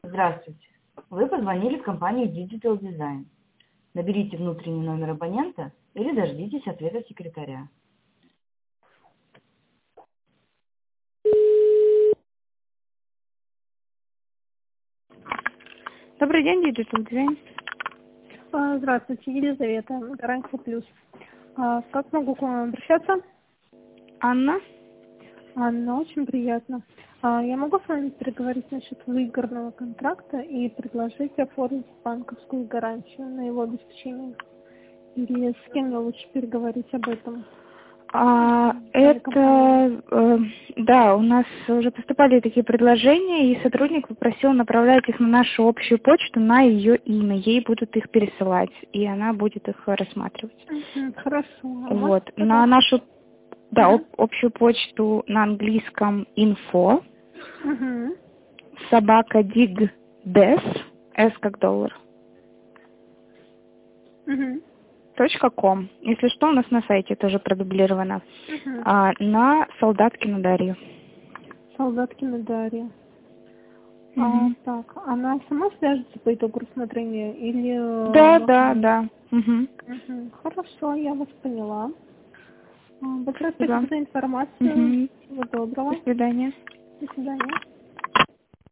Здравствуйте. Вы позвонили в компанию Digital Design. Наберите внутренний номер абонента или дождитесь ответа секретаря. Добрый день, Digital Design. Здравствуйте, Елизавета, Гарантия Плюс. Как могу к вам обращаться? Анна. Анна, очень приятно. Я могу с вами переговорить насчет выгодного контракта и предложить оформить банковскую гарантию на его обеспечение? Или с кем мне лучше переговорить об этом? Да, у нас уже поступали такие предложения, и сотрудник попросил направлять их на нашу общую почту на ее имя. Ей будут их пересылать, и она будет их рассматривать. Хорошо. Вот. На нашу общую почту на английском info @digdes, S как доллар. .com. Если что, у нас на сайте тоже продублировано. На Солдаткину Дарью. Солдаткина Дарья. Так, она сама свяжется по итогу рассмотрения или... Да. Хорошо, я вас поняла. Большое спасибо за информацию. Всего доброго. До свидания. До свидания.